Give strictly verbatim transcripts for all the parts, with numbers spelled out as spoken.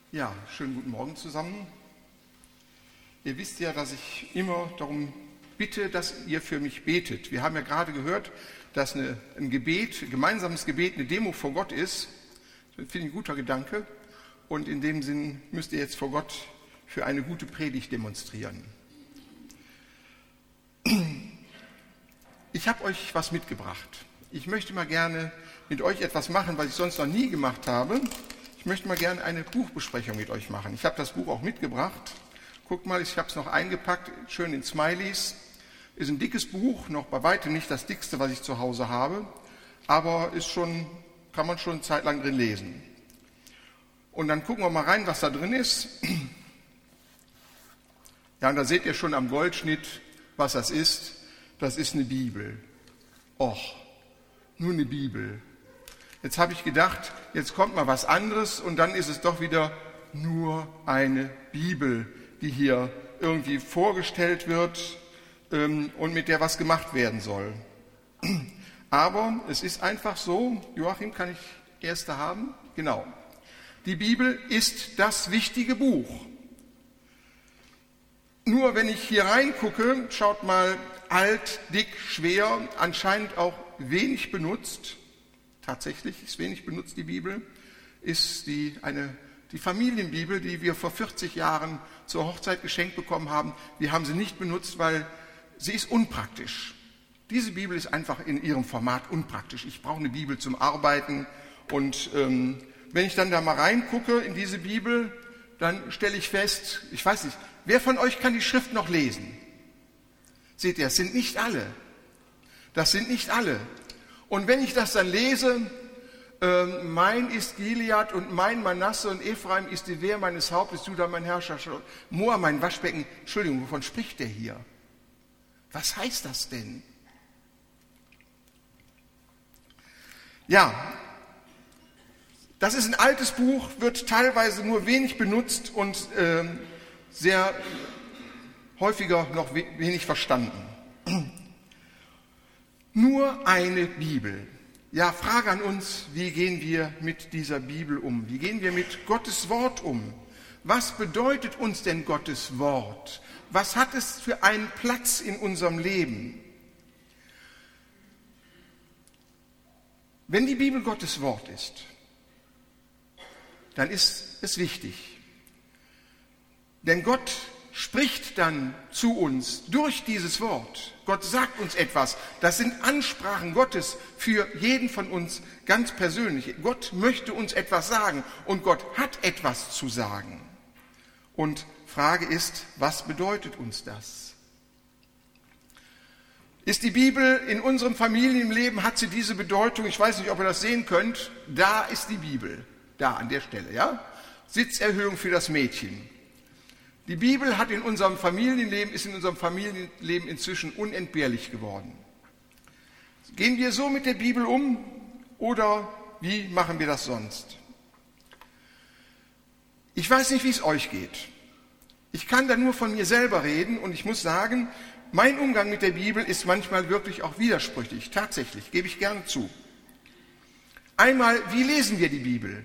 Ja, schönen guten Morgen zusammen. Ihr wisst ja, dass ich immer darum bitte, dass ihr für mich betet. Wir haben ja gerade gehört, dass eine, ein Gebet, ein gemeinsames Gebet eine Demo vor Gott ist. Das finde ich ein guter Gedanke. Und in dem Sinn müsst ihr jetzt vor Gott für eine gute Predigt demonstrieren. Ich habe euch was mitgebracht. Ich möchte mal gerne mit euch etwas machen, was ich sonst noch nie gemacht habe. Ich möchte mal gerne eine Buchbesprechung mit euch machen. Ich habe das Buch auch mitgebracht. Guckt mal, ich habe es noch eingepackt, schön in Smileys. Ist ein dickes Buch, noch bei weitem nicht das dickste, was ich zu Hause habe, aber ist schon, kann man schon eine Zeit lang drin lesen. Und dann gucken wir mal rein, was da drin ist. Ja, und da seht ihr schon am Goldschnitt, was das ist. Das ist eine Bibel. Och, nur eine Bibel. Jetzt habe ich gedacht, jetzt kommt mal was anderes und dann ist es doch wieder nur eine Bibel, die hier irgendwie vorgestellt wird ähm, und mit der was gemacht werden soll. Aber es ist einfach so, Joachim, kann ich erste haben? Genau. Die Bibel ist das wichtige Buch. Nur wenn ich hier reingucke, schaut mal, alt, dick, schwer, anscheinend auch wenig benutzt. Tatsächlich ist wenig benutzt die Bibel, ist die, eine, die Familienbibel, die wir vor vierzig Jahren zur Hochzeit geschenkt bekommen haben. Wir haben sie nicht benutzt, weil sie ist unpraktisch. Diese Bibel ist einfach in ihrem Format unpraktisch. Ich brauche eine Bibel zum Arbeiten und ähm, wenn ich dann da mal reingucke in diese Bibel, dann stelle ich fest, ich weiß nicht, wer von euch kann die Schrift noch lesen? Seht ihr, es sind nicht alle. Das sind nicht alle. Und wenn ich das dann lese, äh, mein ist Gilead und mein Manasse und Ephraim ist die Wehr meines Hauptes, Juda mein Herrscher, Moab mein Waschbecken. Entschuldigung, wovon spricht der hier? Was heißt das denn? Ja, das ist ein altes Buch, wird teilweise nur wenig benutzt und äh, sehr häufiger noch wenig verstanden. Nur eine Bibel. Ja, Frage an uns, wie gehen wir mit dieser Bibel um? Wie gehen wir mit Gottes Wort um? Was bedeutet uns denn Gottes Wort? Was hat es für einen Platz in unserem Leben? Wenn die Bibel Gottes Wort ist, dann ist es wichtig. Denn Gott spricht dann zu uns durch dieses Wort. Gott sagt uns etwas. Das sind Ansprachen Gottes für jeden von uns ganz persönlich. Gott möchte uns etwas sagen und Gott hat etwas zu sagen. Und Frage ist, was bedeutet uns das? Ist die Bibel in unserem Familienleben, hat sie diese Bedeutung? Ich weiß nicht, ob ihr das sehen könnt. Da ist die Bibel. Da an der Stelle, ja? Sitzerhöhung für das Mädchen. Die Bibel hat in unserem Familienleben, ist in unserem Familienleben inzwischen unentbehrlich geworden. Gehen wir so mit der Bibel um oder wie machen wir das sonst? Ich weiß nicht, wie es euch geht. Ich kann da nur von mir selber reden und ich muss sagen, mein Umgang mit der Bibel ist manchmal wirklich auch widersprüchlich. Tatsächlich, gebe ich gerne zu. Einmal, wie lesen wir die Bibel?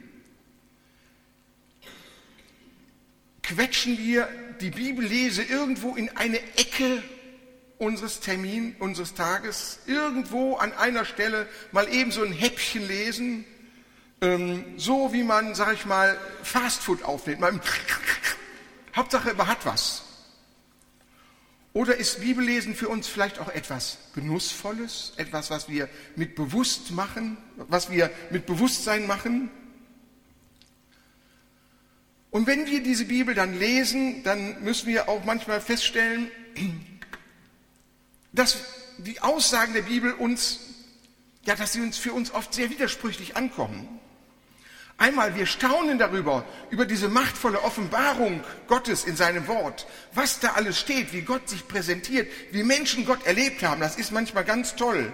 Quetschen wir die Bibellese irgendwo in eine Ecke unseres Termins, unseres Tages, irgendwo an einer Stelle mal eben so ein Häppchen lesen, ähm, so wie man, sag ich mal, Fastfood aufnimmt. Man Hauptsache, man hat was. Oder ist Bibellesen für uns vielleicht auch etwas Genussvolles, etwas, was wir mit bewusst machen, was wir mit Bewusstsein machen? Und wenn wir diese Bibel dann lesen, dann müssen wir auch manchmal feststellen, dass die Aussagen der Bibel uns, ja, dass sie uns für uns oft sehr widersprüchlich ankommen. Einmal, wir staunen darüber, über diese machtvolle Offenbarung Gottes in seinem Wort, was da alles steht, wie Gott sich präsentiert, wie Menschen Gott erlebt haben, das ist manchmal ganz toll.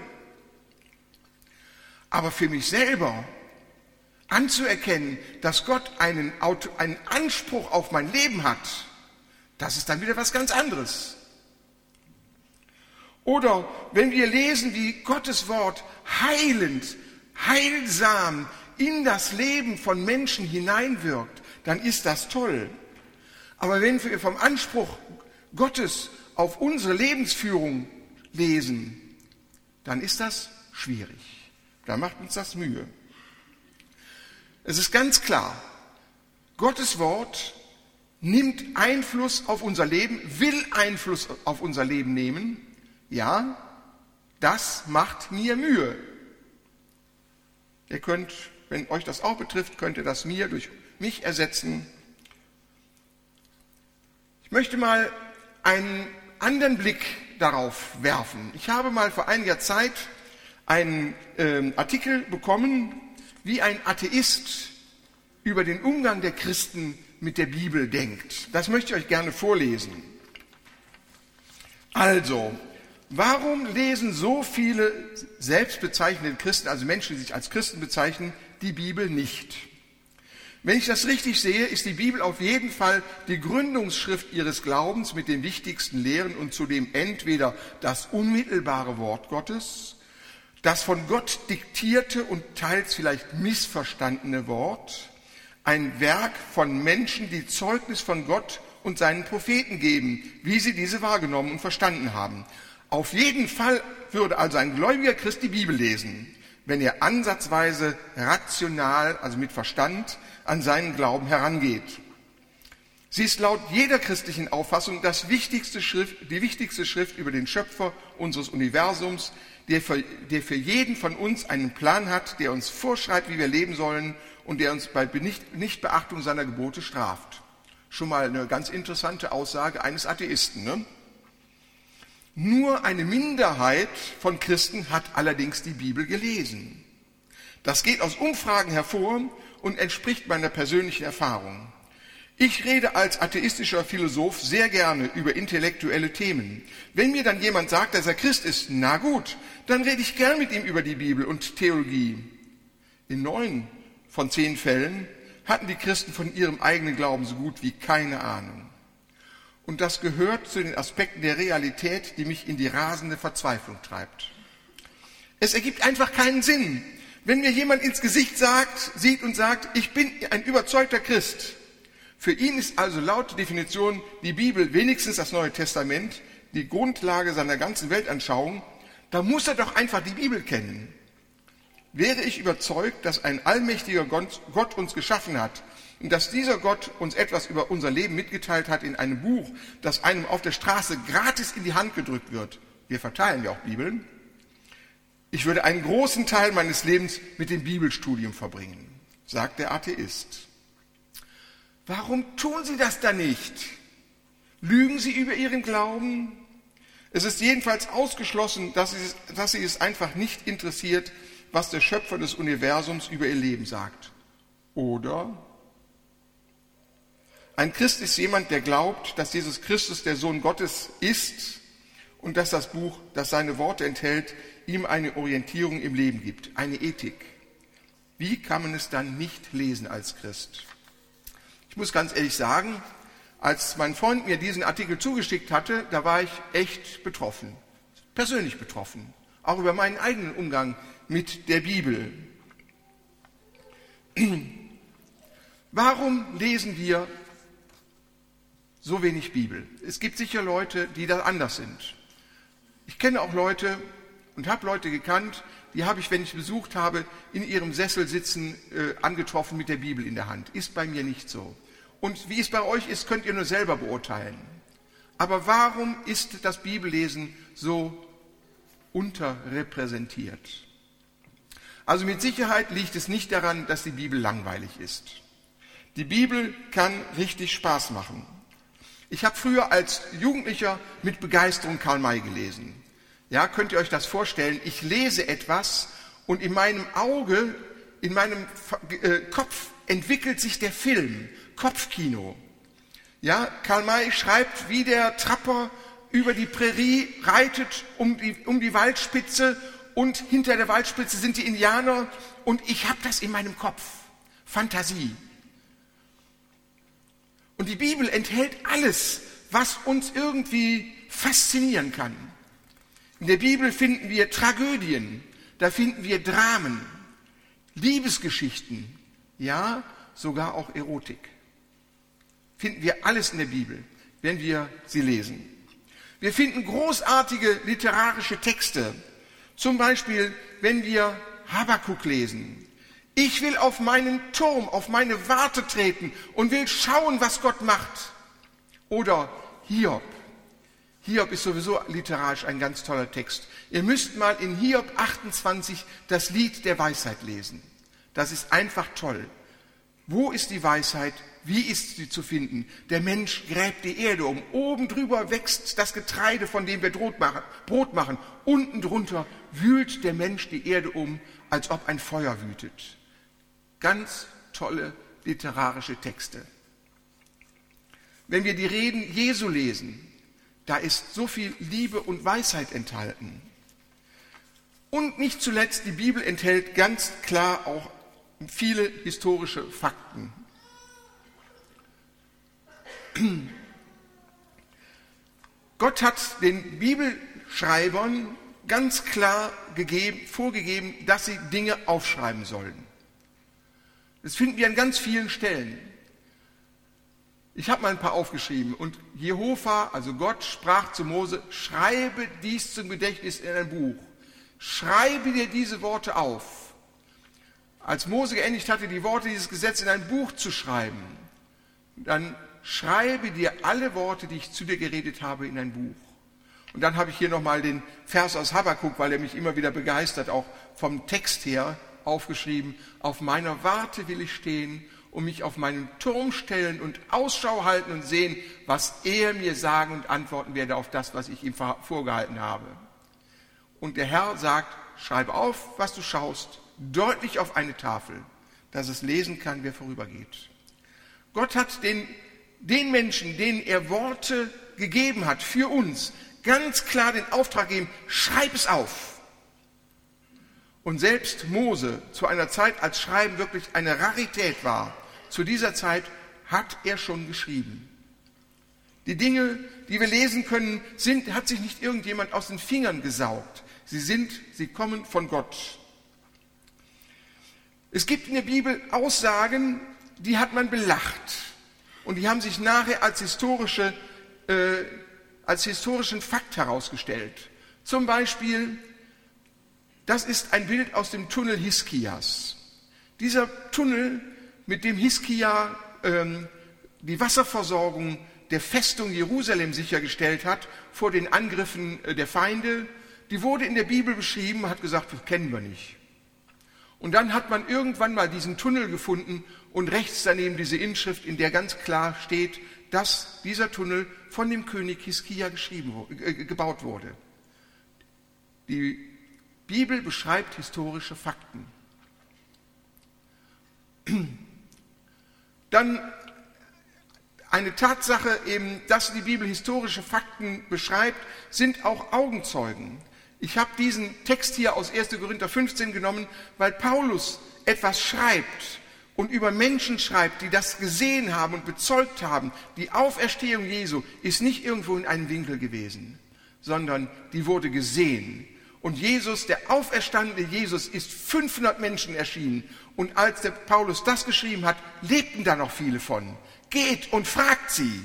Aber für mich selber anzuerkennen, dass Gott einen, einen Anspruch auf mein Leben hat, das ist dann wieder was ganz anderes. Oder wenn wir lesen, wie Gottes Wort heilend, heilsam in das Leben von Menschen hineinwirkt, dann ist das toll. Aber wenn wir vom Anspruch Gottes auf unsere Lebensführung lesen, dann ist das schwierig. Da macht uns das Mühe. Es ist ganz klar, Gottes Wort nimmt Einfluss auf unser Leben, will Einfluss auf unser Leben nehmen. Ja, das macht mir Mühe. Ihr könnt, wenn euch das auch betrifft, könnt ihr das mir durch mich ersetzen. Ich möchte mal einen anderen Blick darauf werfen. Ich habe mal vor einiger Zeit einen äh, Artikel bekommen, wie ein Atheist über den Umgang der Christen mit der Bibel denkt. Das möchte ich euch gerne vorlesen. Also, warum lesen so viele selbstbezeichnete Christen, also Menschen, die sich als Christen bezeichnen, die Bibel nicht? Wenn ich das richtig sehe, ist die Bibel auf jeden Fall die Gründungsschrift ihres Glaubens mit den wichtigsten Lehren und zudem entweder das unmittelbare Wort Gottes, das von Gott diktierte und teils vielleicht missverstandene Wort, ein Werk von Menschen, die Zeugnis von Gott und seinen Propheten geben, wie sie diese wahrgenommen und verstanden haben. Auf jeden Fall würde also ein gläubiger Christ die Bibel lesen, wenn er ansatzweise rational, also mit Verstand, an seinen Glauben herangeht. Sie ist laut jeder christlichen Auffassung das wichtigste Schrift, die wichtigste Schrift über den Schöpfer unseres Universums, der für, der für jeden von uns einen Plan hat, der uns vorschreibt, wie wir leben sollen und der uns bei Nicht, Nichtbeachtung seiner Gebote straft. Schon mal eine ganz interessante Aussage eines Atheisten, ne? Nur eine Minderheit von Christen hat allerdings die Bibel gelesen. Das geht aus Umfragen hervor und entspricht meiner persönlichen Erfahrung. Ich rede als atheistischer Philosoph sehr gerne über intellektuelle Themen. Wenn mir dann jemand sagt, dass er Christ ist, na gut, dann rede ich gern mit ihm über die Bibel und Theologie. In neun von zehn Fällen hatten die Christen von ihrem eigenen Glauben so gut wie keine Ahnung. Und das gehört zu den Aspekten der Realität, die mich in die rasende Verzweiflung treibt. Es ergibt einfach keinen Sinn, wenn mir jemand ins Gesicht sagt, sieht und sagt, ich bin ein überzeugter Christ. Für ihn ist also laut Definition die Bibel, wenigstens das Neue Testament, die Grundlage seiner ganzen Weltanschauung. Da muss er doch einfach die Bibel kennen. Wäre ich überzeugt, dass ein allmächtiger Gott uns geschaffen hat und dass dieser Gott uns etwas über unser Leben mitgeteilt hat in einem Buch, das einem auf der Straße gratis in die Hand gedrückt wird. Wir verteilen ja auch Bibeln. Ich würde einen großen Teil meines Lebens mit dem Bibelstudium verbringen, sagt der Atheist. Warum tun Sie das dann nicht? Lügen Sie über Ihren Glauben? Es ist jedenfalls ausgeschlossen, dass Sie, es, dass Sie es einfach nicht interessiert, was der Schöpfer des Universums über Ihr Leben sagt. Oder? Ein Christ ist jemand, der glaubt, dass Jesus Christus der Sohn Gottes ist und dass das Buch, das seine Worte enthält, ihm eine Orientierung im Leben gibt, eine Ethik. Wie kann man es dann nicht lesen als Christ? Ich muss ganz ehrlich sagen, als mein Freund mir diesen Artikel zugeschickt hatte, da war ich echt betroffen, persönlich betroffen, auch über meinen eigenen Umgang mit der Bibel. Warum lesen wir so wenig Bibel? Es gibt sicher Leute, die da anders sind. Ich kenne auch Leute und habe Leute gekannt, die habe ich, wenn ich besucht habe, in ihrem Sessel sitzen, äh, angetroffen mit der Bibel in der Hand. Ist bei mir nicht so. Und wie es bei euch ist, könnt ihr nur selber beurteilen. Aber warum ist das Bibellesen so unterrepräsentiert? Also mit Sicherheit liegt es nicht daran, dass die Bibel langweilig ist. Die Bibel kann richtig Spaß machen. Ich habe früher als Jugendlicher mit Begeisterung Karl May gelesen. Ja, könnt ihr euch das vorstellen? Ich lese etwas und in meinem Auge, in meinem Kopf entwickelt sich der Film, Kopfkino. Ja, Karl May schreibt, wie der Trapper über die Prärie reitet um die, um die Waldspitze und hinter der Waldspitze sind die Indianer und ich habe das in meinem Kopf. Fantasie. Und die Bibel enthält alles, was uns irgendwie faszinieren kann. In der Bibel finden wir Tragödien, da finden wir Dramen, Liebesgeschichten, ja, sogar auch Erotik. finden wir alles in der Bibel, wenn wir sie lesen. Wir finden großartige literarische Texte, zum Beispiel, wenn wir Habakuk lesen. Ich will auf meinen Turm, auf meine Warte treten und will schauen, was Gott macht. Oder Hiob. Hiob ist sowieso literarisch ein ganz toller Text. Ihr müsst mal in Hiob achtundzwanzig das Lied der Weisheit lesen. Das ist einfach toll. Wo ist die Weisheit? Wie ist sie zu finden? Der Mensch gräbt die Erde um. Oben drüber wächst das Getreide, von dem wir Brot machen. Unten drunter wühlt der Mensch die Erde um, als ob ein Feuer wütet. Ganz tolle literarische Texte. Wenn wir die Reden Jesu lesen, da ist so viel Liebe und Weisheit enthalten. Und nicht zuletzt, die Bibel enthält ganz klar auch viele historische Fakten. Gott hat den Bibelschreibern ganz klar gegeben, vorgegeben, dass sie Dinge aufschreiben sollen. Das finden wir an ganz vielen Stellen. Ich habe mal ein paar aufgeschrieben. Und Jehova, also Gott, sprach zu Mose, schreibe dies zum Gedächtnis in ein Buch. Schreibe dir diese Worte auf. Als Mose geendigt hatte, die Worte dieses Gesetzes in ein Buch zu schreiben, dann schreibe dir alle Worte, die ich zu dir geredet habe, in ein Buch. Und dann habe ich hier nochmal den Vers aus Habakuk, weil er mich immer wieder begeistert, auch vom Text her aufgeschrieben. Auf meiner Warte will ich stehen und mich auf meinen Turm stellen und Ausschau halten und sehen, was er mir sagen und antworten werde auf das, was ich ihm vorgehalten habe. Und der Herr sagt, schreibe auf, was du schaust, deutlich auf eine Tafel, dass es lesen kann, wer vorübergeht. Gott hat den, den Menschen, denen er Worte gegeben hat für uns, ganz klar den Auftrag gegeben, schreib es auf. Und selbst Mose, zu einer Zeit, als Schreiben wirklich eine Rarität war, zu dieser Zeit hat er schon geschrieben. Die Dinge, die wir lesen können, sind, hat sich nicht irgendjemand aus den Fingern gesaugt. Sie sind, sie kommen von Gott. Es gibt in der Bibel Aussagen, die hat man belacht. Und die haben sich nachher als historische, äh, als historischen Fakt herausgestellt. Zum Beispiel, das ist ein Bild aus dem Tunnel Hiskias. Dieser Tunnel, mit dem Hiskia ähm, die Wasserversorgung der Festung Jerusalem sichergestellt hat vor den Angriffen der Feinde, die wurde in der Bibel beschrieben, hat gesagt, das kennen wir nicht. Und dann hat man irgendwann mal diesen Tunnel gefunden und rechts daneben diese Inschrift, in der ganz klar steht, dass dieser Tunnel von dem König Hiskia geschrieben, äh, gebaut wurde. Die Bibel beschreibt historische Fakten. Dann eine Tatsache eben, dass die Bibel historische Fakten beschreibt, sind auch Augenzeugen. Ich habe diesen Text hier aus erster Korinther fünfzehn genommen, weil Paulus etwas schreibt und über Menschen schreibt, die das gesehen haben und bezeugt haben. Die Auferstehung Jesu ist nicht irgendwo in einem Winkel gewesen, sondern die wurde gesehen. Und Jesus, der auferstandene Jesus, ist fünfhundert Menschen erschienen. Und als der Paulus das geschrieben hat, lebten da noch viele von. Geht und fragt sie.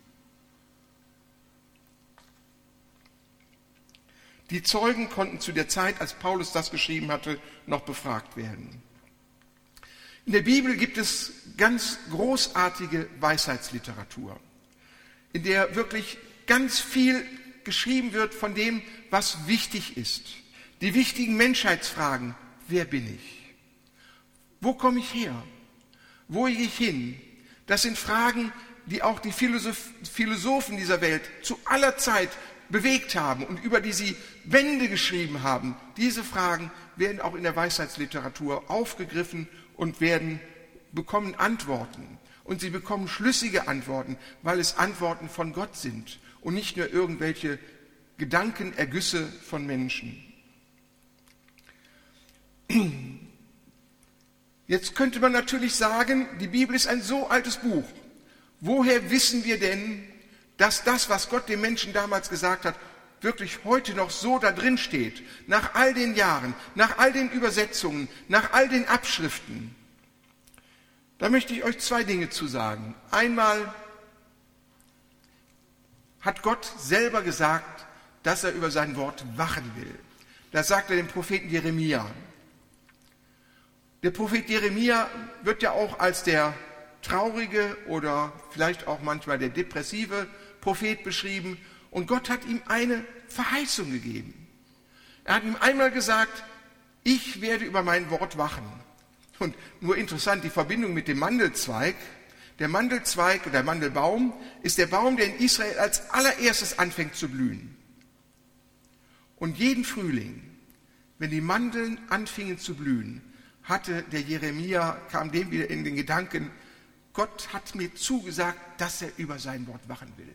Die Zeugen konnten zu der Zeit, als Paulus das geschrieben hatte, noch befragt werden. In der Bibel gibt es ganz großartige Weisheitsliteratur, in der wirklich ganz viel geschrieben wird von dem, was wichtig ist. Die wichtigen Menschheitsfragen. Wer bin ich? Wo komme ich her? Wo gehe ich hin? Das sind Fragen, die auch die Philosoph- Philosophen dieser Welt zu aller Zeit bewegt haben und über die sie Bände geschrieben haben. Diese Fragen werden auch in der Weisheitsliteratur aufgegriffen und werden, bekommen Antworten. Und sie bekommen schlüssige Antworten, weil es Antworten von Gott sind und nicht nur irgendwelche Gedankenergüsse von Menschen. Jetzt könnte man natürlich sagen, die Bibel ist ein so altes Buch. Woher wissen wir denn, dass das, was Gott den Menschen damals gesagt hat, wirklich heute noch so da drin steht? Nach all den Jahren, nach all den Übersetzungen, nach all den Abschriften. Da möchte ich euch zwei Dinge zu sagen. Einmal hat Gott selber gesagt, dass er über sein Wort wachen will. Das sagt er dem Propheten Jeremia. Der Prophet Jeremia wird ja auch als der traurige oder vielleicht auch manchmal der depressive Prophet beschrieben. Und Gott hat ihm eine Verheißung gegeben. Er hat ihm einmal gesagt, ich werde über mein Wort wachen. Und nur interessant, die Verbindung mit dem Mandelzweig. Der Mandelzweig, der Mandelbaum, ist der Baum, der in Israel als allererstes anfängt zu blühen. Und jeden Frühling, wenn die Mandeln anfingen zu blühen, hatte der Jeremia, kam dem wieder in den Gedanken, Gott hat mir zugesagt, dass er über sein Wort wachen will.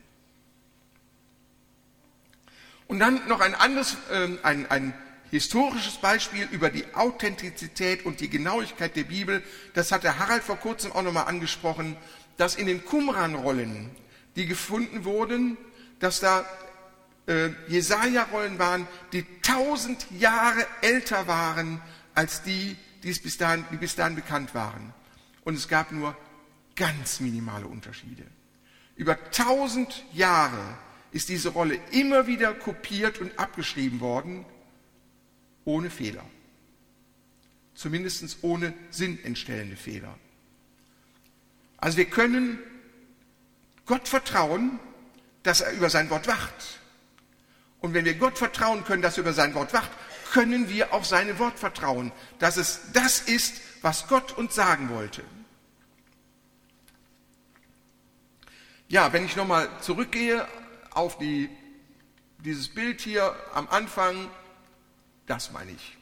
Und dann noch ein anderes, äh, ein, ein historisches Beispiel über die Authentizität und die Genauigkeit der Bibel. Das hat der Harald vor kurzem auch nochmal angesprochen, dass in den Qumran-Rollen, die gefunden wurden, dass da äh, Jesaja-Rollen waren, die tausend Jahre älter waren als die, die bis dahin, die bis dahin bekannt waren. Und es gab nur ganz minimale Unterschiede. Über tausend Jahre ist diese Rolle immer wieder kopiert und abgeschrieben worden, ohne Fehler. Zumindest ohne sinnentstellende Fehler. Also wir können Gott vertrauen, dass er über sein Wort wacht. Und wenn wir Gott vertrauen können, dass er über sein Wort wacht, können wir auf sein Wort vertrauen, dass es das ist, was Gott uns sagen wollte. Ja, wenn ich nochmal zurückgehe auf die, dieses Bild hier am Anfang, das meine ich.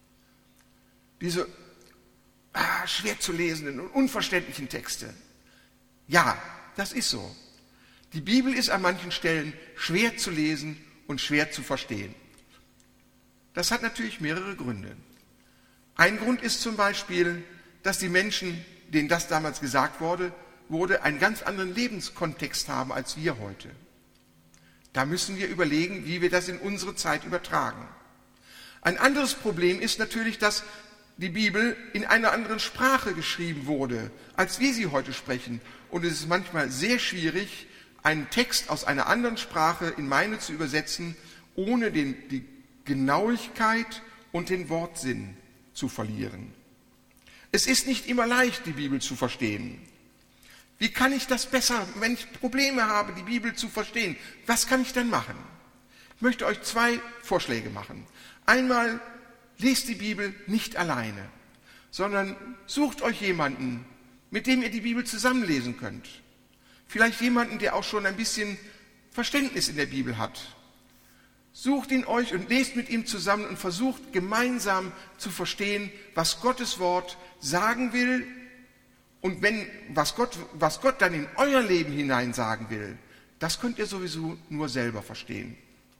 Diese ah, schwer zu lesenden und unverständlichen Texte. Ja, das ist so. Die Bibel ist an manchen Stellen schwer zu lesen und schwer zu verstehen. Das hat natürlich mehrere Gründe. Ein Grund ist zum Beispiel, dass die Menschen, denen das damals gesagt wurde, wurde einen ganz anderen Lebenskontext haben als wir heute. Da müssen wir überlegen, wie wir das in unsere Zeit übertragen. Ein anderes Problem ist natürlich, dass die Bibel in einer anderen Sprache geschrieben wurde, als wir sie heute sprechen. Und es ist manchmal sehr schwierig, einen Text aus einer anderen Sprache in meine zu übersetzen, ohne den, die Genauigkeit und den Wortsinn zu verlieren. Es ist nicht immer leicht, die Bibel zu verstehen. Wie kann ich das besser, wenn ich Probleme habe, die Bibel zu verstehen? Was kann ich dann machen? Ich möchte euch zwei Vorschläge machen. Einmal, lest die Bibel nicht alleine, sondern sucht euch jemanden, mit dem ihr die Bibel zusammenlesen könnt. Vielleicht jemanden, der auch schon ein bisschen Verständnis in der Bibel hat. Sucht ihn euch und lest mit ihm zusammen und versucht gemeinsam zu verstehen, was Gottes Wort sagen will. Und wenn, was Gott, was Gott dann in euer Leben hinein sagen will, das könnt ihr sowieso nur selber verstehen.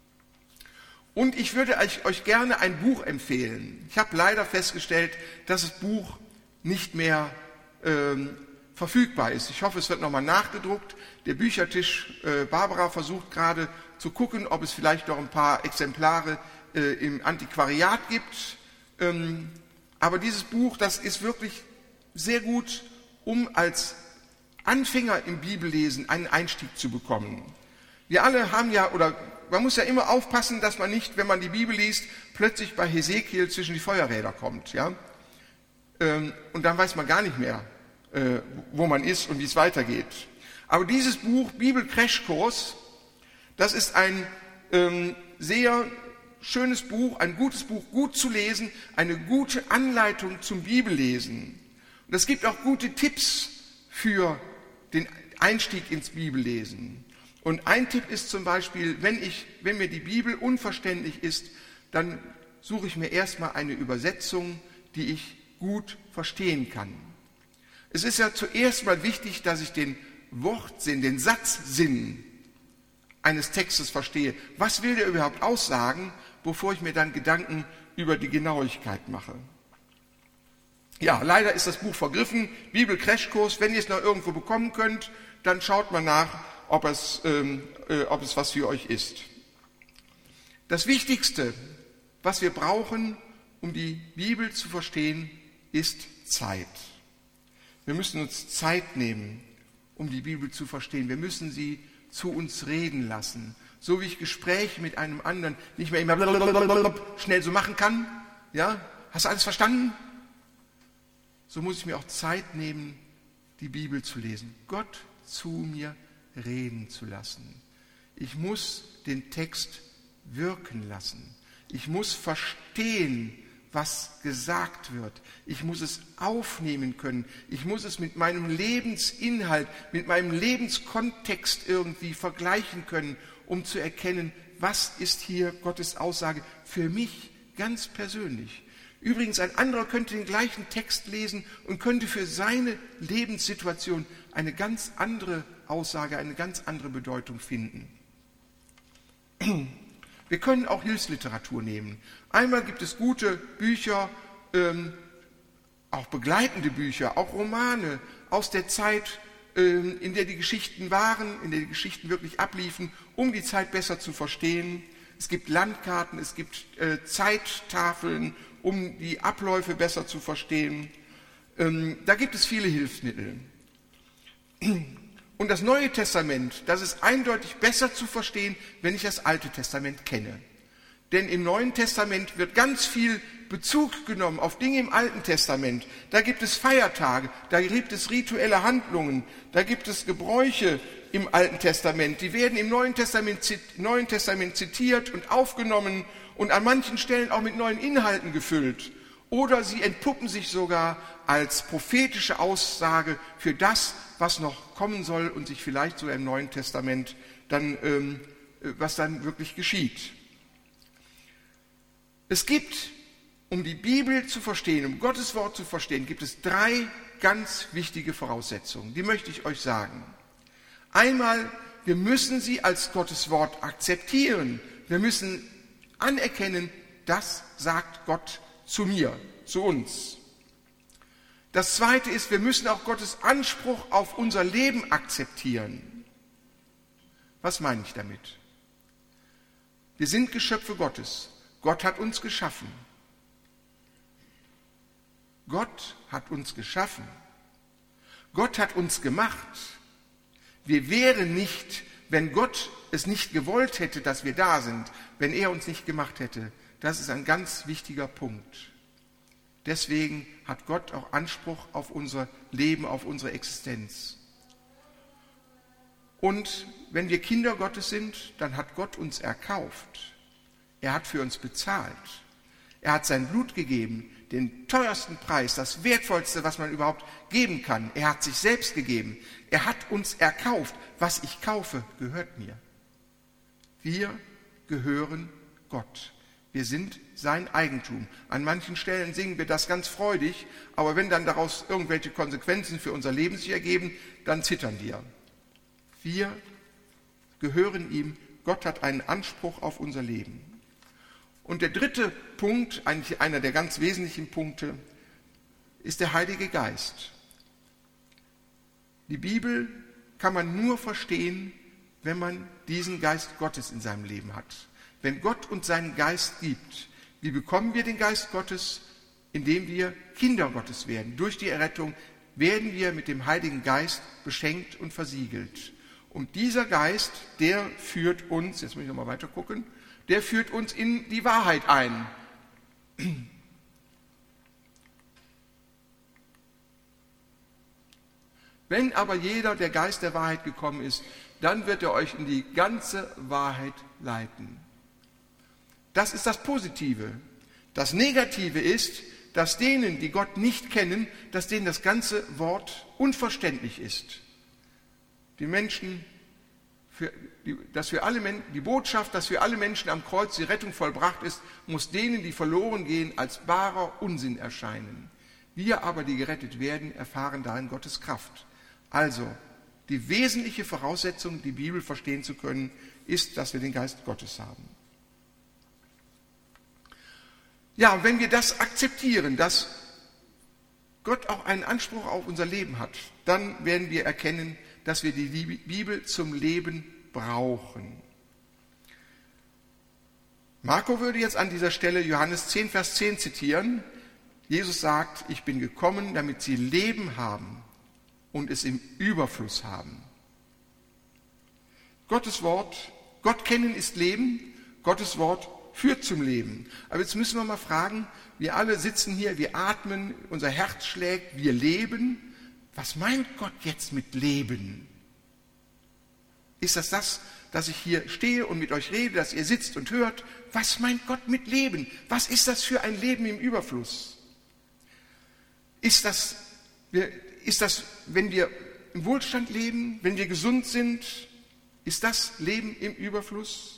Und ich würde euch, euch gerne ein Buch empfehlen. Ich habe leider festgestellt, dass das Buch nicht mehr ähm, verfügbar ist. Ich hoffe, es wird nochmal nachgedruckt. Der Büchertisch äh, Barbara versucht gerade zu gucken, ob es vielleicht noch ein paar Exemplare äh, im Antiquariat gibt. Ähm, aber dieses Buch, das ist wirklich sehr gut, um als Anfänger im Bibellesen einen Einstieg zu bekommen. Wir alle haben ja, oder man muss ja immer aufpassen, dass man nicht, wenn man die Bibel liest, plötzlich bei Hesekiel zwischen die Feuerräder kommt. Ja? Ähm, und dann weiß man gar nicht mehr, äh, wo man ist und wie es weitergeht. Aber dieses Buch, Bibel-Crashkurs, das ist ein ähm, sehr schönes Buch, ein gutes Buch, gut zu lesen, eine gute Anleitung zum Bibellesen. Und es gibt auch gute Tipps für den Einstieg ins Bibellesen. Und ein Tipp ist zum Beispiel, wenn, ich, wenn mir die Bibel unverständlich ist, dann suche ich mir erstmal eine Übersetzung, die ich gut verstehen kann. Es ist ja zuerst mal wichtig, dass ich den Wortsinn, den Satzsinn eines Textes verstehe. Was will der überhaupt aussagen, bevor ich mir dann Gedanken über die Genauigkeit mache? Ja, leider ist das Buch vergriffen, Bibel-Crashkurs. Wenn ihr es noch irgendwo bekommen könnt, dann schaut mal nach, ob es, ähm, äh, ob es was für euch ist. Das Wichtigste, was wir brauchen, um die Bibel zu verstehen, ist Zeit. Wir müssen uns Zeit nehmen, um die Bibel zu verstehen. Wir müssen sie zu uns reden lassen. So wie ich Gespräche mit einem anderen nicht mehr immer schnell so machen kann. Ja? Hast du alles verstanden? So muss ich mir auch Zeit nehmen, die Bibel zu lesen. Gott zu mir reden zu lassen. Ich muss den Text wirken lassen. Ich muss verstehen, was gesagt wird. Ich muss es aufnehmen können. Ich muss es mit meinem Lebensinhalt, mit meinem Lebenskontext irgendwie vergleichen können, um zu erkennen, was ist hier Gottes Aussage für mich ganz persönlich. Übrigens, ein anderer könnte den gleichen Text lesen und könnte für seine Lebenssituation eine ganz andere Aussage, eine ganz andere Bedeutung finden. Wir können auch Hilfsliteratur nehmen. Einmal gibt es gute Bücher, ähm, auch begleitende Bücher, auch Romane aus der Zeit, ähm, in der die Geschichten waren, in der die Geschichten wirklich abliefen, um die Zeit besser zu verstehen. Es gibt Landkarten, es gibt äh, Zeittafeln, um die Abläufe besser zu verstehen. Ähm, da gibt es viele Hilfsmittel. Und das Neue Testament, das ist eindeutig besser zu verstehen, wenn ich das Alte Testament kenne. Denn im Neuen Testament wird ganz viel Bezug genommen auf Dinge im Alten Testament. Da gibt es Feiertage, da gibt es rituelle Handlungen, da gibt es Gebräuche im Alten Testament. Die werden im Neuen Testament, Neuen Testament zitiert und aufgenommen und an manchen Stellen auch mit neuen Inhalten gefüllt. Oder sie entpuppen sich sogar als prophetische Aussage für das, was noch kommen soll und sich vielleicht so im Neuen Testament dann, ähm, was dann wirklich geschieht. Es gibt, um die Bibel zu verstehen, um Gottes Wort zu verstehen, gibt es drei ganz wichtige Voraussetzungen. Die möchte ich euch sagen. Einmal, wir müssen sie als Gottes Wort akzeptieren. Wir müssen anerkennen, das sagt Gott zu mir, zu uns. Das Zweite ist, wir müssen auch Gottes Anspruch auf unser Leben akzeptieren. Was meine ich damit? Wir sind Geschöpfe Gottes. Gott hat uns geschaffen. Gott hat uns geschaffen. Gott hat uns gemacht. Wir wären nicht, wenn Gott es nicht gewollt hätte, dass wir da sind, wenn er uns nicht gemacht hätte. Das ist ein ganz wichtiger Punkt. Deswegen hat Gott auch Anspruch auf unser Leben, auf unsere Existenz. Und wenn wir Kinder Gottes sind, dann hat Gott uns erkauft. Er hat für uns bezahlt. Er hat sein Blut gegeben, den teuersten Preis, das Wertvollste, was man überhaupt geben kann. Er hat sich selbst gegeben. Er hat uns erkauft. Was ich kaufe, gehört mir. Wir gehören Gott. Wir sind sein Eigentum. An manchen Stellen singen wir das ganz freudig, aber wenn dann daraus irgendwelche Konsequenzen für unser Leben sich ergeben, dann zittern wir. Wir gehören ihm. Gott hat einen Anspruch auf unser Leben. Und der dritte Punkt, eigentlich einer der ganz wesentlichen Punkte, ist der Heilige Geist. Die Bibel kann man nur verstehen, wenn man diesen Geist Gottes in seinem Leben hat. Wenn Gott uns seinen Geist gibt, wie bekommen wir den Geist Gottes? Indem wir Kinder Gottes werden. Durch die Errettung werden wir mit dem Heiligen Geist beschenkt und versiegelt. Und dieser Geist, der führt uns, jetzt muss ich nochmal weiter gucken, der führt uns in die Wahrheit ein. Wenn aber jeder, der Geist der Wahrheit gekommen ist, dann wird er euch in die ganze Wahrheit leiten. Das ist das Positive. Das Negative ist, dass denen, die Gott nicht kennen, dass denen das ganze Wort unverständlich ist. Die Menschen, für, die, dass für alle Men- die Botschaft, dass für alle Menschen am Kreuz die Rettung vollbracht ist, muss denen, die verloren gehen, als barer Unsinn erscheinen. Wir aber, die gerettet werden, erfahren darin Gottes Kraft. Also, die wesentliche Voraussetzung, die Bibel verstehen zu können, ist, dass wir den Geist Gottes haben. Ja, und wenn wir das akzeptieren, dass Gott auch einen Anspruch auf unser Leben hat, dann werden wir erkennen, dass wir die Bibel zum Leben brauchen. Marco würde jetzt an dieser Stelle Johannes zehn, Vers zehn zitieren. Jesus sagt, ich bin gekommen, damit sie Leben haben und es im Überfluss haben. Gottes Wort, Gott kennen ist Leben, Gottes Wort führt zum Leben. Aber jetzt müssen wir mal fragen, wir alle sitzen hier, wir atmen, unser Herz schlägt, wir leben. Was meint Gott jetzt mit Leben? Ist das das, dass ich hier stehe und mit euch rede, dass ihr sitzt und hört? Was meint Gott mit Leben? Was ist das für ein Leben im Überfluss? Ist das, ist das, wenn wir im Wohlstand leben, wenn wir gesund sind, ist das Leben im Überfluss?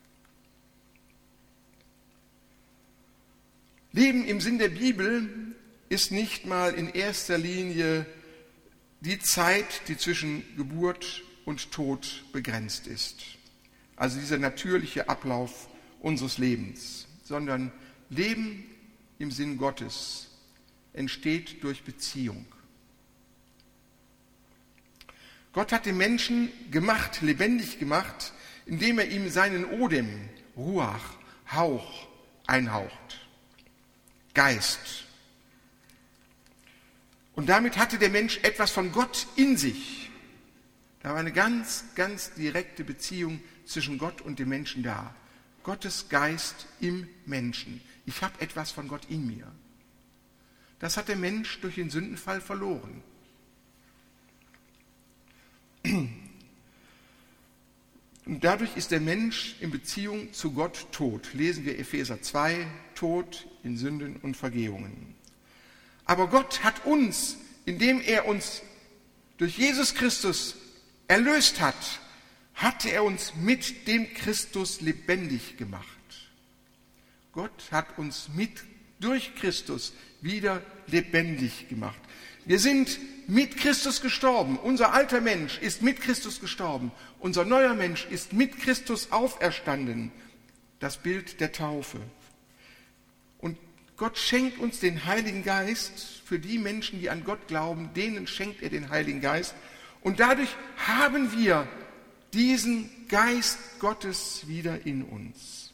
Leben im Sinn der Bibel ist nicht mal in erster Linie die Zeit, die zwischen Geburt und Tod begrenzt ist. Also dieser natürliche Ablauf unseres Lebens, sondern Leben im Sinn Gottes entsteht durch Beziehung. Gott hat den Menschen gemacht, lebendig gemacht, indem er ihm seinen Odem, Ruach, Hauch einhaucht, Geist. Und damit hatte der Mensch etwas von Gott in sich. Da war eine ganz, ganz direkte Beziehung zwischen Gott und dem Menschen da. Gottes Geist im Menschen. Ich habe etwas von Gott in mir. Das hat der Mensch durch den Sündenfall verloren. Und dadurch ist der Mensch in Beziehung zu Gott tot. Lesen wir Epheser zwei, tot in Sünden und Vergehungen. Aber Gott hat uns, indem er uns durch Jesus Christus erlöst hat, hatte er uns mit dem Christus lebendig gemacht. Gott hat uns mit, durch Christus wieder lebendig gemacht. Wir sind mit Christus gestorben. Unser alter Mensch ist mit Christus gestorben. Unser neuer Mensch ist mit Christus auferstanden. Das Bild der Taufe. Und Gott schenkt uns den Heiligen Geist. Für die Menschen, die an Gott glauben, denen schenkt er den Heiligen Geist. Und dadurch haben wir diesen Geist Gottes wieder in uns.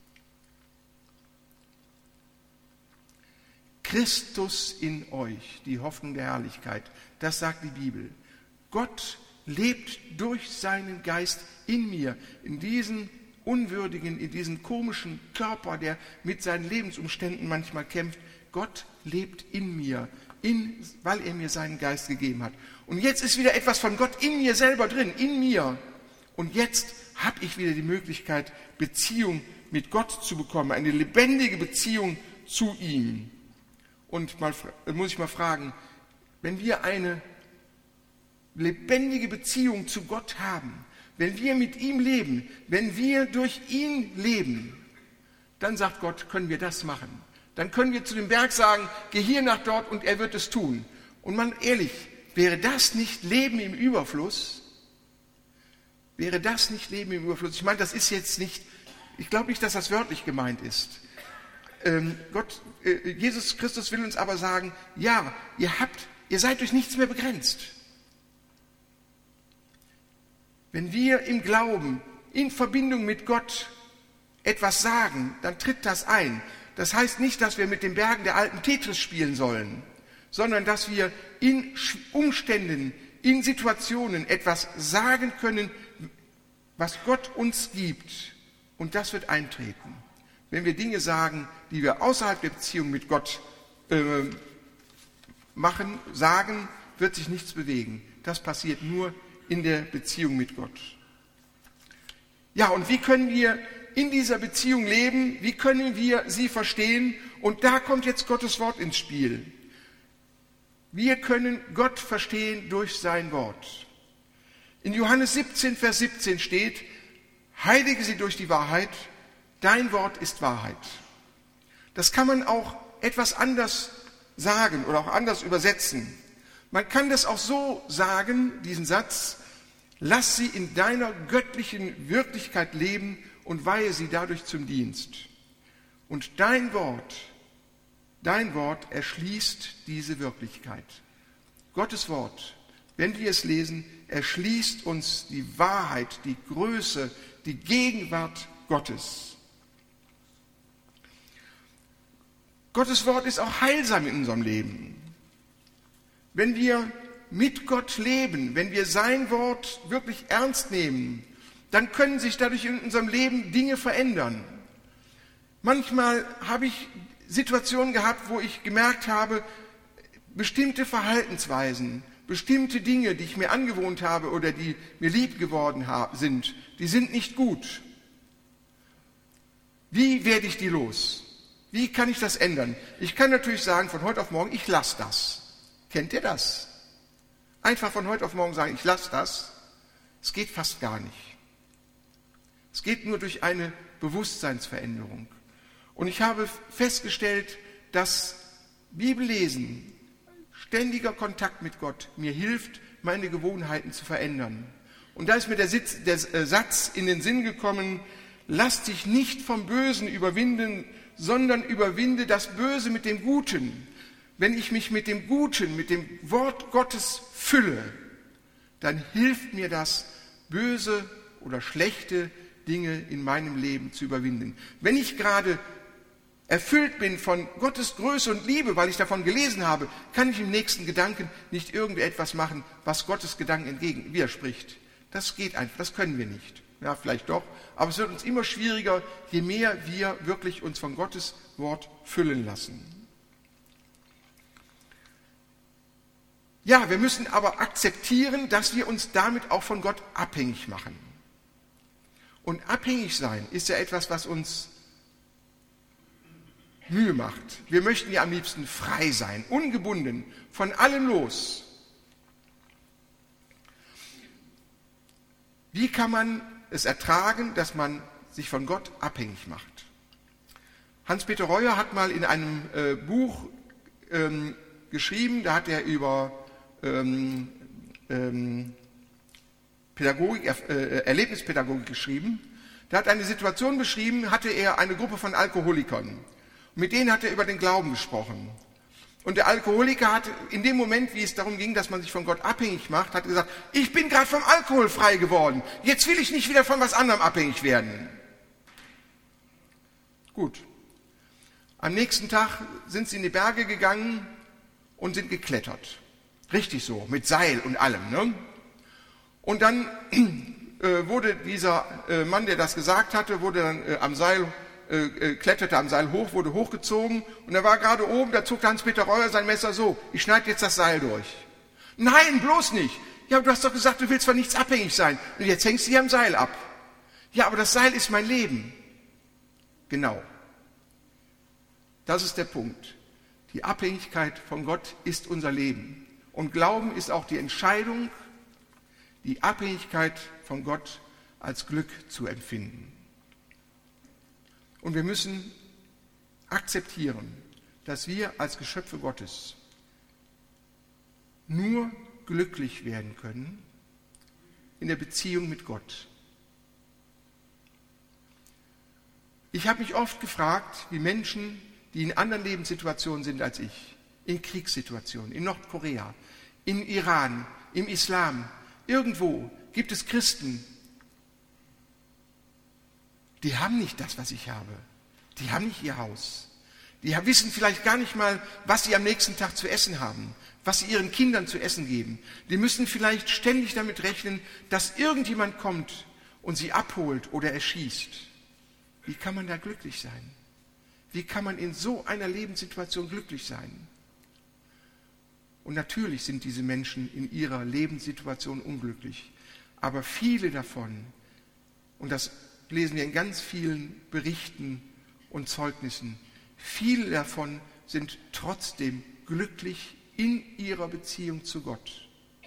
Christus in euch, die Hoffnung der Herrlichkeit, das sagt die Bibel. Gott lebt durch seinen Geist in mir, in diesen unwürdigen, in diesen komischen Körper, der mit seinen Lebensumständen manchmal kämpft. Gott lebt in mir, in, weil er mir seinen Geist gegeben hat. Und jetzt ist wieder etwas von Gott in mir selber drin, in mir. Und jetzt habe ich wieder die Möglichkeit, Beziehung mit Gott zu bekommen, eine lebendige Beziehung zu ihm. Und mal muss ich mal fragen, wenn wir eine lebendige Beziehung zu Gott haben, wenn wir mit ihm leben, wenn wir durch ihn leben, dann sagt Gott, können wir das machen. Dann können wir zu dem Berg sagen, geh hier nach dort und er wird es tun. Und man, ehrlich, wäre das nicht Leben im Überfluss? Wäre das nicht Leben im Überfluss? Ich meine, das ist jetzt nicht, ich glaube nicht, dass das wörtlich gemeint ist. Ähm, Gott, äh, Jesus Christus will uns aber sagen, ja, ihr habt, ihr seid durch nichts mehr begrenzt. Wenn wir im Glauben, in Verbindung mit Gott etwas sagen, dann tritt das ein. Das heißt nicht, dass wir mit den Bergen der alten Tetris spielen sollen, sondern dass wir in Umständen, in Situationen etwas sagen können, was Gott uns gibt. Und das wird eintreten. Wenn wir Dinge sagen, die wir außerhalb der Beziehung mit Gott äh, machen, sagen, wird sich nichts bewegen. Das passiert nur in der Beziehung mit Gott. Ja, und wie können wir in dieser Beziehung leben? Wie können wir sie verstehen? Und da kommt jetzt Gottes Wort ins Spiel. Wir können Gott verstehen durch sein Wort. In Johannes siebzehn, Vers siebzehn steht, heilige sie durch die Wahrheit, dein Wort ist Wahrheit. Das kann man auch etwas anders sagen oder auch anders übersetzen. Man kann das auch so sagen, diesen Satz, lass sie in deiner göttlichen Wirklichkeit leben und weihe sie dadurch zum Dienst. Und dein Wort, dein Wort erschließt diese Wirklichkeit. Gottes Wort, wenn wir es lesen, erschließt uns die Wahrheit, die Größe, die Gegenwart Gottes. Gottes Wort ist auch heilsam in unserem Leben. Wenn wir mit Gott leben, wenn wir sein Wort wirklich ernst nehmen, dann können sich dadurch in unserem Leben Dinge verändern. Manchmal habe ich Situationen gehabt, wo ich gemerkt habe, bestimmte Verhaltensweisen, bestimmte Dinge, die ich mir angewohnt habe oder die mir lieb geworden sind, die sind nicht gut. Wie werde ich die los? Wie kann ich das ändern? Ich kann natürlich sagen, von heute auf morgen, ich lasse das. Kennt ihr das? Einfach von heute auf morgen sagen, ich lasse das. Es geht fast gar nicht. Es geht nur durch eine Bewusstseinsveränderung. Und ich habe festgestellt, dass Bibellesen, ständiger Kontakt mit Gott, mir hilft, meine Gewohnheiten zu verändern. Und da ist mir der, Sitz, der Satz in den Sinn gekommen, lass dich nicht vom Bösen überwinden, sondern überwinde das Böse mit dem Guten. Wenn ich mich mit dem Guten, mit dem Wort Gottes fülle, dann hilft mir das, böse oder schlechte Dinge in meinem Leben zu überwinden. Wenn ich gerade erfüllt bin von Gottes Größe und Liebe, weil ich davon gelesen habe, kann ich im nächsten Gedanken nicht irgendetwas machen, was Gottes Gedanken entgegen widerspricht. Das geht einfach, das können wir nicht. Ja, vielleicht doch, aber es wird uns immer schwieriger, je mehr wir wirklich uns von Gottes Wort füllen lassen. Ja, wir müssen aber akzeptieren, dass wir uns damit auch von Gott abhängig machen. Und abhängig sein ist ja etwas, was uns Mühe macht. Wir möchten ja am liebsten frei sein, ungebunden, von allem los. Wie kann man es ertragen, dass man sich von Gott abhängig macht? Hans-Peter Reuer hat mal in einem äh, Buch ähm, geschrieben, da hat er über ähm, ähm, Pädagogik, äh, Erlebnispädagogik geschrieben. Da hat eine Situation beschrieben, hatte er eine Gruppe von Alkoholikern. Mit denen hat er über den Glauben gesprochen. Und der Alkoholiker hat in dem Moment, wie es darum ging, dass man sich von Gott abhängig macht, hat gesagt, ich bin gerade vom Alkohol frei geworden. Jetzt will ich nicht wieder von was anderem abhängig werden. Gut. Am nächsten Tag sind sie in die Berge gegangen und sind geklettert. Richtig so, mit Seil und allem. Ne? Und dann äh, wurde dieser äh, Mann, der das gesagt hatte, wurde dann äh, am Seil Äh, kletterte am Seil hoch, wurde hochgezogen und er war gerade oben, da zog Hans-Peter Reuer sein Messer so, ich schneide jetzt das Seil durch. Nein, bloß nicht. Ja, aber du hast doch gesagt, du willst von nichts abhängig sein und jetzt hängst du hier am Seil ab. Ja, aber das Seil ist mein Leben. Genau. Das ist der Punkt. Die Abhängigkeit von Gott ist unser Leben. Und Glauben ist auch die Entscheidung, die Abhängigkeit von Gott als Glück zu empfinden. Und wir müssen akzeptieren, dass wir als Geschöpfe Gottes nur glücklich werden können in der Beziehung mit Gott. Ich habe mich oft gefragt, wie Menschen, die in anderen Lebenssituationen sind als ich, in Kriegssituationen, in Nordkorea, in Iran, im Islam, irgendwo gibt es Christen, die haben nicht das, was ich habe. Die haben nicht ihr Haus. Die wissen vielleicht gar nicht mal, was sie am nächsten Tag zu essen haben, was sie ihren Kindern zu essen geben. Die müssen vielleicht ständig damit rechnen, dass irgendjemand kommt und sie abholt oder erschießt. Wie kann man da glücklich sein? Wie kann man in so einer Lebenssituation glücklich sein? Und natürlich sind diese Menschen in ihrer Lebenssituation unglücklich. Aber viele davon, und das lesen wir in ganz vielen Berichten und Zeugnissen, viele davon sind trotzdem glücklich in ihrer Beziehung zu Gott.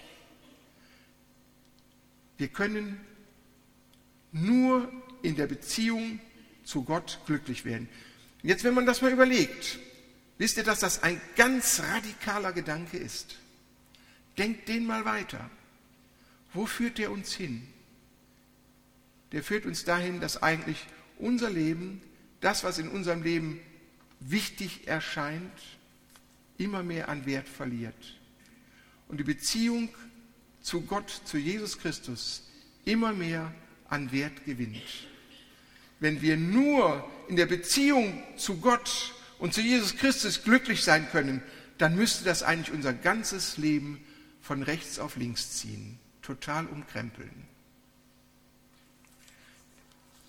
Wir können nur in der Beziehung zu Gott glücklich werden. Jetzt, wenn man das mal überlegt, wisst ihr, dass das ein ganz radikaler Gedanke ist? Denkt den mal weiter. Wo führt der uns hin? Der führt uns dahin, dass eigentlich unser Leben, das, was in unserem Leben wichtig erscheint, immer mehr an Wert verliert. Und die Beziehung zu Gott, zu Jesus Christus, immer mehr an Wert gewinnt. Wenn wir nur in der Beziehung zu Gott und zu Jesus Christus glücklich sein können, dann müsste das eigentlich unser ganzes Leben von rechts auf links ziehen, total umkrempeln.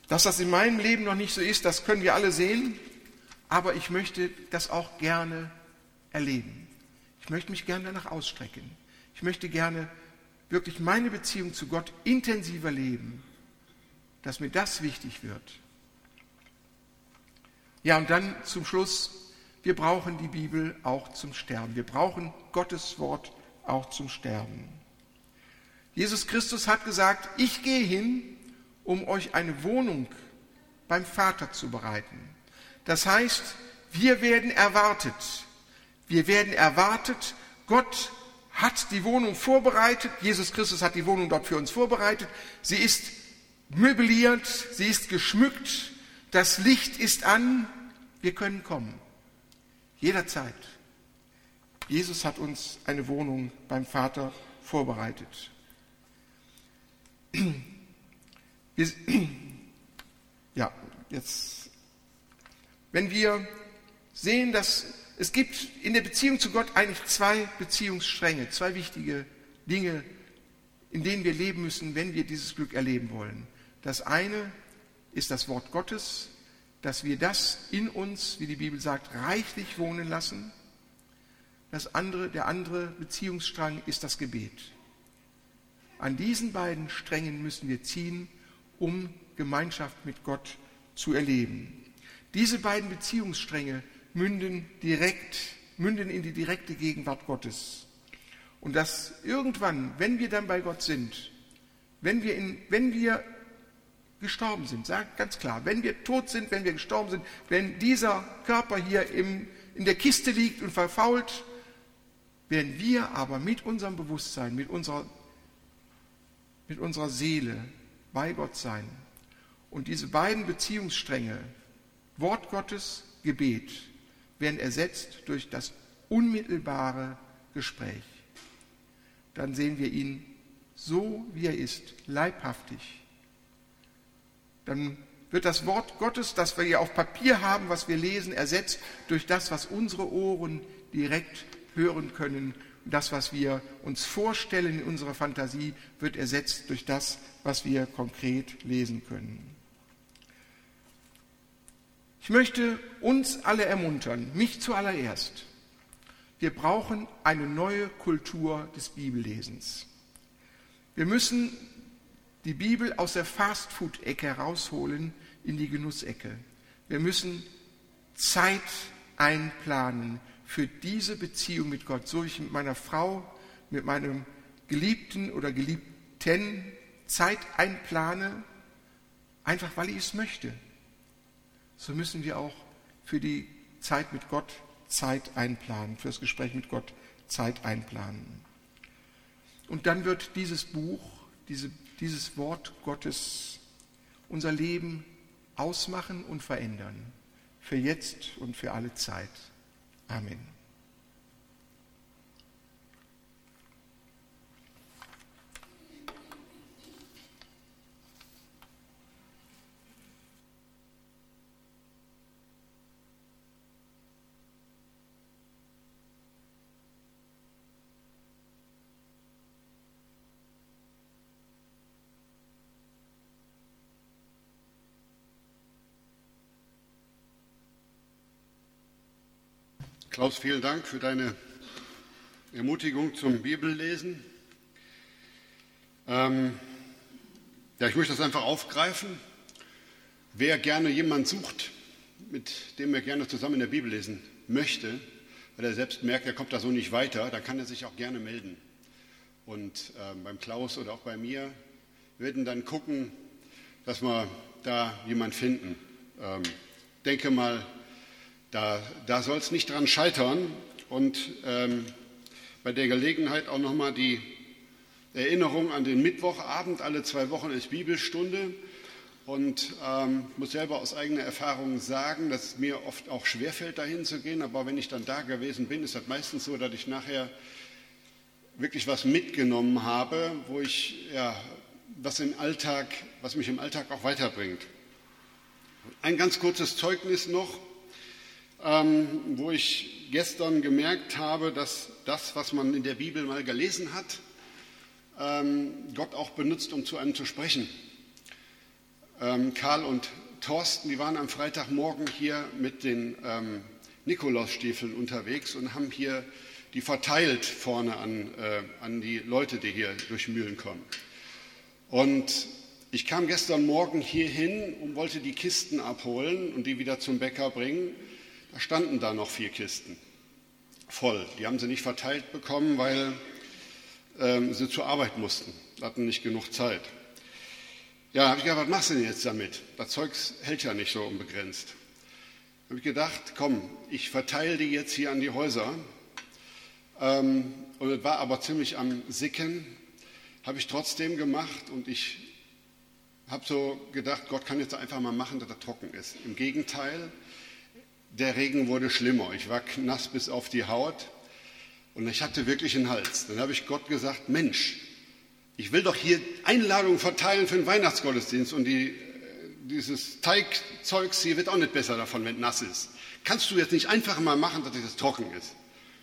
Dass das in meinem Leben noch nicht so ist, das können wir alle sehen, aber ich möchte das auch gerne erleben. Ich möchte mich gerne danach ausstrecken. Ich möchte gerne wirklich meine Beziehung zu Gott intensiver leben, dass mir das wichtig wird. Ja, und dann zum Schluss, wir brauchen die Bibel auch zum Sterben. Wir brauchen Gottes Wort auch zum Sterben. Jesus Christus hat gesagt, ich gehe hin, um euch eine Wohnung beim Vater zu bereiten. Das heißt, wir werden erwartet. Wir werden erwartet. Gott hat die Wohnung vorbereitet. Jesus Christus hat die Wohnung dort für uns vorbereitet. Sie ist möbliert, sie ist geschmückt. Das Licht ist an. Wir können kommen. Jederzeit. Jesus hat uns eine Wohnung beim Vater vorbereitet. Wir, ja, jetzt, wenn wir sehen, dass es gibt in der Beziehung zu Gott eigentlich zwei Beziehungsstränge, zwei wichtige Dinge, in denen wir leben müssen, wenn wir dieses Glück erleben wollen. Das eine ist das Wort Gottes, dass wir das in uns, wie die Bibel sagt, reichlich wohnen lassen. Das andere, der andere Beziehungsstrang ist das Gebet. An diesen beiden Strängen müssen wir ziehen, um Gemeinschaft mit Gott zu erleben. Diese beiden Beziehungsstränge münden direkt, münden in die direkte Gegenwart Gottes. Und dass irgendwann, wenn wir dann bei Gott sind, wenn wir, in, wenn wir gestorben sind, sagt ganz klar, wenn wir tot sind, wenn wir gestorben sind, wenn dieser Körper hier im, in der Kiste liegt und verfault, werden wir aber mit unserem Bewusstsein, mit unserer, mit unserer Seele bei Gott sein. Und diese beiden Beziehungsstränge, Wort Gottes, Gebet, werden ersetzt durch das unmittelbare Gespräch. Dann sehen wir ihn so, wie er ist, leibhaftig. Dann wird das Wort Gottes, das wir hier auf Papier haben, was wir lesen, ersetzt durch das, was unsere Ohren direkt hören können. Und das, was wir uns vorstellen in unserer Fantasie, wird ersetzt durch das, was wir konkret lesen können. Ich möchte uns alle ermuntern, mich zuallererst. Wir brauchen eine neue Kultur des Bibellesens. Wir müssen die Bibel aus der Fastfood-Ecke herausholen in die Genussecke. Wir müssen Zeit einplanen für diese Beziehung mit Gott, so wie ich mit meiner Frau, mit meinem Geliebten oder Geliebten Zeit einplane, einfach weil ich es möchte. So müssen wir auch für die Zeit mit Gott Zeit einplanen, für das Gespräch mit Gott Zeit einplanen. Und dann wird dieses Buch, diese, dieses Wort Gottes unser Leben ausmachen und verändern, für jetzt und für alle Zeit. Amen. Klaus, vielen Dank für deine Ermutigung zum Bibellesen. Ähm, ja, ich möchte das einfach aufgreifen. Wer gerne jemanden sucht, mit dem er gerne zusammen in der Bibel lesen möchte, weil er selbst merkt, er kommt da so nicht weiter, dann kann er sich auch gerne melden. Und äh, beim Klaus oder auch bei mir werden dann gucken, dass wir da jemanden finden. Ähm, denke mal, Da, da soll es nicht dran scheitern. Und ähm, bei der Gelegenheit auch nochmal die Erinnerung an den Mittwochabend. Alle zwei Wochen ist Bibelstunde. Und ähm, ich muss selber aus eigener Erfahrung sagen, dass es mir oft auch schwerfällt, dahin zu gehen. Aber wenn ich dann da gewesen bin, ist das meistens so, dass ich nachher wirklich was mitgenommen habe, wo ich, ja, was, im Alltag, was mich im Alltag auch weiterbringt. Ein ganz kurzes Zeugnis noch. Ähm, wo ich gestern gemerkt habe, dass das, was man in der Bibel mal gelesen hat, ähm, Gott auch benutzt, um zu einem zu sprechen. Ähm, Karl und Thorsten, die waren am Freitagmorgen hier mit den ähm, Nikolausstiefeln unterwegs und haben hier die verteilt vorne an, äh, an die Leute, die hier durch Mühlen kommen. Und ich kam gestern Morgen hier hin und wollte die Kisten abholen und die wieder zum Bäcker bringen. Da standen da noch vier Kisten voll. Die haben sie nicht verteilt bekommen, weil ähm, sie zur Arbeit mussten. Hatten nicht genug Zeit. Ja, habe ich gedacht, was machst du denn jetzt damit? Das Zeug hält ja nicht so unbegrenzt. Habe ich gedacht, komm, ich verteile die jetzt hier an die Häuser. Ähm, und es war aber ziemlich am Sicken. Habe ich trotzdem gemacht und ich habe so gedacht, Gott kann jetzt einfach mal machen, dass er trocken ist. Im Gegenteil, der Regen wurde schlimmer. Ich war nass bis auf die Haut und ich hatte wirklich einen Hals. Dann habe ich Gott gesagt, Mensch, ich will doch hier Einladungen verteilen für den Weihnachtsgottesdienst und die, dieses Teigzeugs hier wird auch nicht besser davon, wenn es nass ist. Kannst du jetzt nicht einfach mal machen, dass es trocken ist?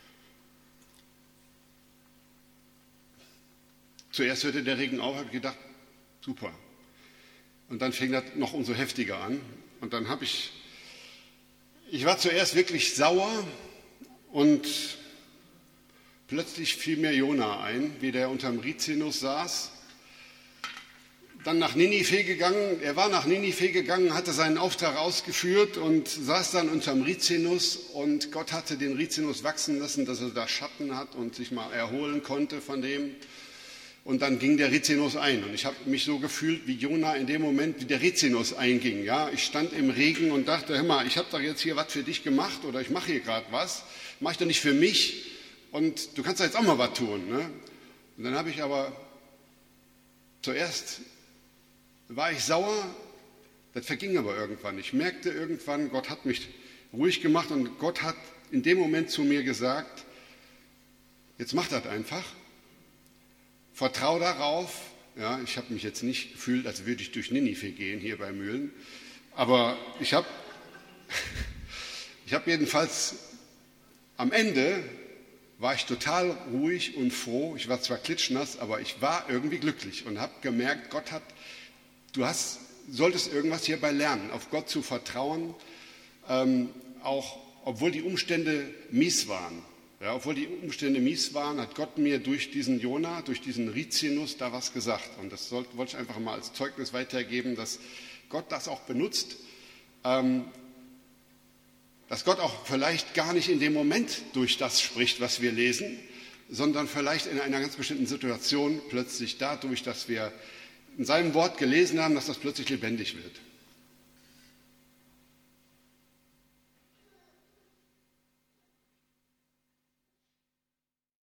Zuerst hörte der Regen auf, habe ich gedacht, super. Und dann fing das noch umso heftiger an. Und dann habe ich, ich war zuerst wirklich sauer und plötzlich fiel mir Jona ein, wie der unterm Rizinus saß. Dann nach Ninive gegangen, er war nach Ninive gegangen, hatte seinen Auftrag ausgeführt und saß dann unterm Rizinus und Gott hatte den Rizinus wachsen lassen, dass er da Schatten hat und sich mal erholen konnte von dem. Und dann ging der Rizinus ein und ich habe mich so gefühlt wie Jona in dem Moment, wie der Rizinus einging. Ja, ich stand im Regen und dachte, hör mal, ich habe doch jetzt hier was für dich gemacht oder ich mache hier gerade was, mache ich doch nicht für mich und du kannst da jetzt auch mal was tun. Ne? Und dann habe ich aber zuerst war ich sauer, das verging aber irgendwann. Ich merkte irgendwann, Gott hat mich ruhig gemacht und Gott hat in dem Moment zu mir gesagt, jetzt mach das einfach. Vertrau darauf, ja, ich habe mich jetzt nicht gefühlt, als würde ich durch Ninive gehen hier bei Mühlen, aber ich habe ich hab jedenfalls am Ende war ich total ruhig und froh. Ich war zwar klitschnass, aber ich war irgendwie glücklich und habe gemerkt, Gott hat, du hast, solltest irgendwas hierbei lernen, auf Gott zu vertrauen, ähm, auch obwohl die Umstände mies waren. Ja, obwohl die Umstände mies waren, hat Gott mir durch diesen Jona, durch diesen Rizinus da was gesagt. Und das sollte, wollte ich einfach mal als Zeugnis weitergeben, dass Gott das auch benutzt, ähm, dass Gott auch vielleicht gar nicht in dem Moment durch das spricht, was wir lesen, sondern vielleicht in einer ganz bestimmten Situation plötzlich dadurch, dass wir in seinem Wort gelesen haben, dass das plötzlich lebendig wird.